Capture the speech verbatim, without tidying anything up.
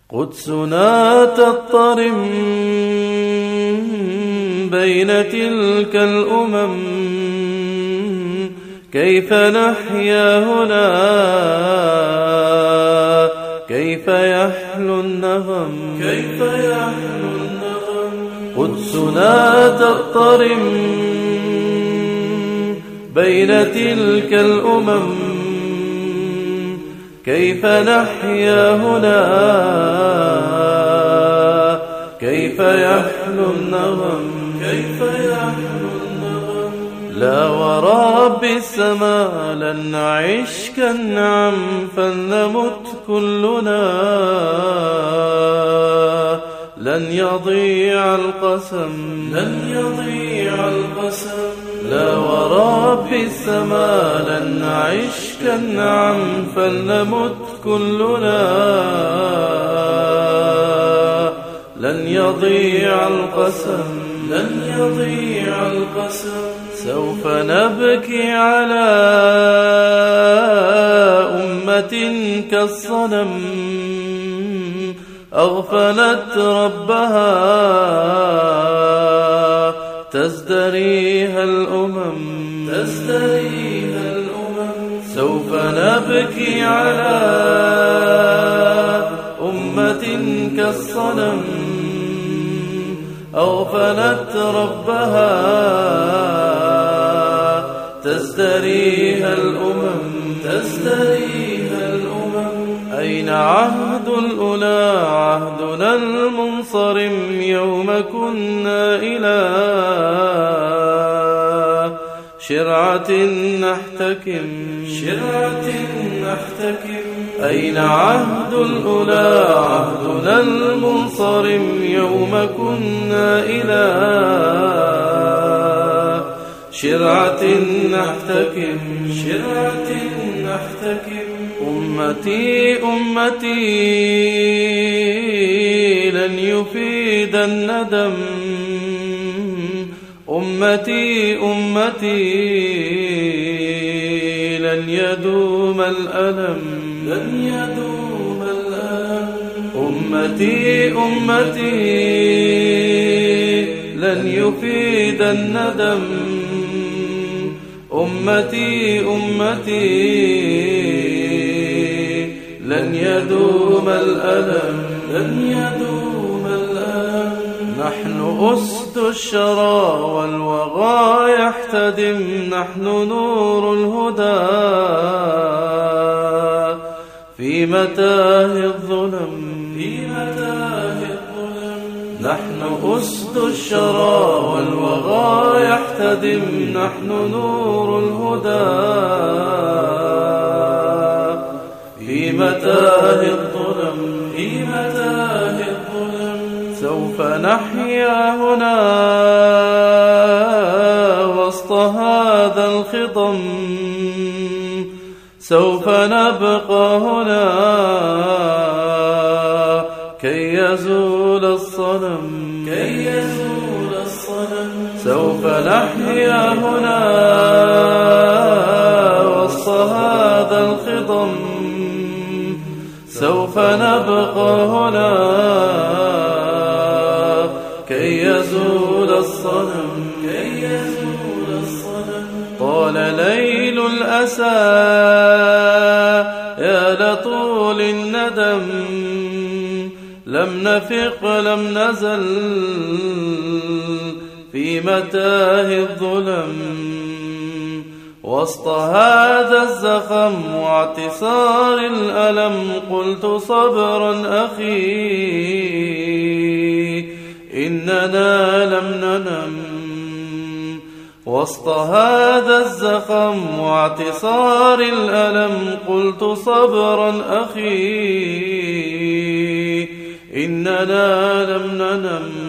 قدسنا تضطرم بين تلك الأمم، كيف نحيا هنا، كيف يحلو النغم، كيف يحلو النغم. قدسنا تضطرم بين تلك الأمم، كيف نحيا هنا، كيف يحلو النغم، كيف يحلو النغم. لا ورب السماء لن نعيش كالنعم، فلنمت كلنا، لن يضيع القسم، لن يضيع القسم. لا ورب السماء لن نعيش كالنعم، فلنمت كلنا، لن يضيع القسم، لن يضيع القسم. سوف نبكي على أمة كالصنم، أغفلت ربها تزدريها الأمم، تزدريها الأمم. سوف نبكي على أمة كالصنم، أغفلت ربها تزدريها الأمم، تزدريها الأمم. أين عهد الأولى، عهدنا المنصرم، يوم كنا إلى شرعة نحتكم، شرعة نحتكم. أين عهد الأولى، عهدنا المنصرم، يوم كنا إلى شرعة نحتكم، شرعة نحتكم. أمتي أمتي لن يفيد الندم، أمتي أمتي لن يدوم الألم، لن يدوم الألم. أمتي أمتي لن يفيد الندم، أمتي أمتي لن يدوم الألم، لن يدوم الألم. نحن أسد الشرى والوغى يحتدم، نحن نور الهدى في متاه الظلم، في متاه الظلم. نحن أسد الشرى والوغى يحتدم، نحن نور الهدى في متاه الظلم، في متاه الظلم. سوف نحيا هنا وسط هذا الخضم، سوف نبقى هنا كي يزول الصنم، كي يزول الصنم. سوف نحيا هنا وسط هذا الخضم، سوف نبقى هنا كي يزول الصنم، كي يزول الصنم. طال ليل الأسى يا لطول الندم، لم نفق لم نزل في متاه الظلم، وسط هذا الزخم واعتصار الألم. قلت صبرا أخي إننا لم ننم، وسط هذا الزخم واعتصار الألم. قلت صبرا أخي إننا لم ننم.